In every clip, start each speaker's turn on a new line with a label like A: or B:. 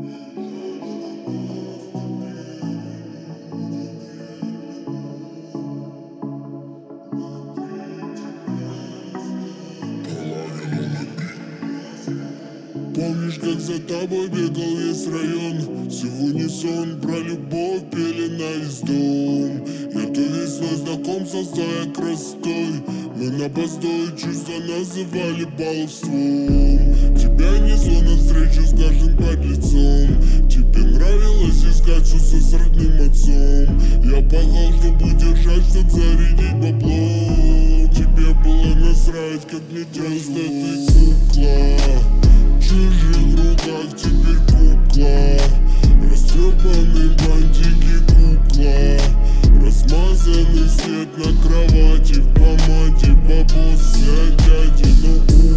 A: Помнишь, как за тобой бегал весь район? Все в унисон про любовь пели на весь дом. Я то весной знаком со стаей красотой. Мы на постой чувства называли баловством. Тебя несло навстречу с каждым подлецом. Тебе нравилось искать чувства с родным отцом. Я пахал, чтобы удержать, чтоб зарядить бабло. Тебе было насрать, как мне просто ты кукла. В чужих руках теперь кукла. Растрепанный бантики кукла. Размазанный свет на кровати. В помаде бабос для дяди. Но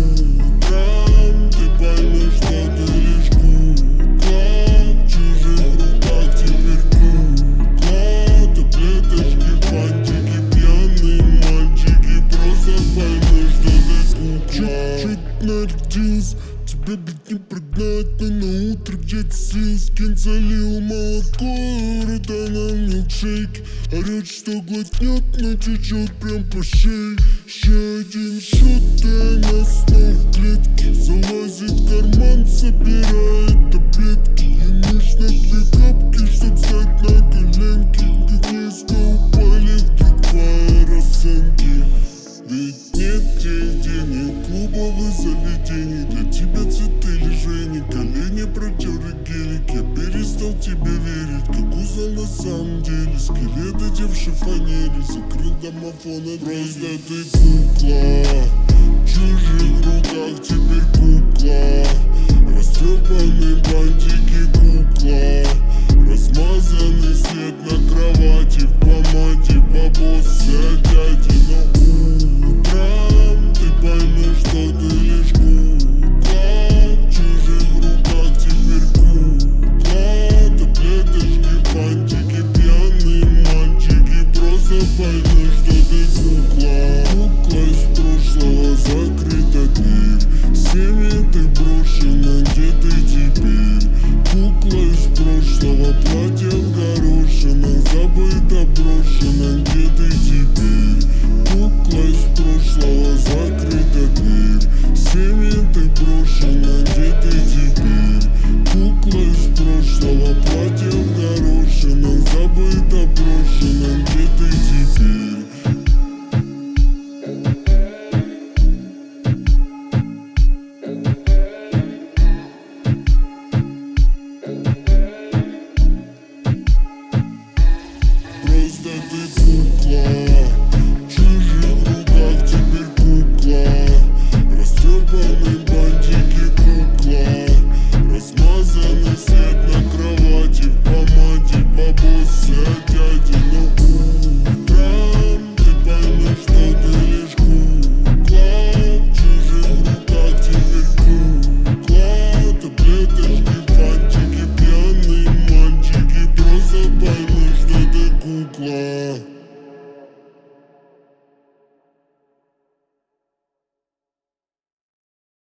A: утром ты поймешь, что ты лишь кукла. В чужих руках теперь кукла. Таблеточки, бантики, пьяные мальчики. Просто поймешь, что ты кукла. Чуть-чуть нарядился. Тебя, блядь, не прогнать, но на утро где-то слил. Скин залил молоко, рота на милкшейк. Орёт, что глотнет, но течет прям по шее. Еще один шот, и она снова в клетке. Залазит в карман, собирает таблетки. Ей нужно 2 капки, чтоб встать на коленки. Как низко упали вдруг флуоресцентки. Ведь нет тех денег, клубов и заведений. Для тебя цветы лежения, колени протеры гелик. Я перестал тебе верить, как узнал на самом деле. Скелет одевший фанели, закрыл домофон. Просто ты кукла. В чужих руках теперь кукла. Растрепанные бантики кукла. Размазанный свет на кровати. В помаде бабос для дяди. Но утром ты поймешь, что ты лишь кукла. В чужих руках теперь кукла. Таблеточки, бантики, пьяные мальчики. Просто поймешь, что ты кукла. Кукла из прошлого, закрыта дверь. Семьи ты брошена, где ты теперь? Кукла из прошлого, платье в горошинах. Забыто, брошено,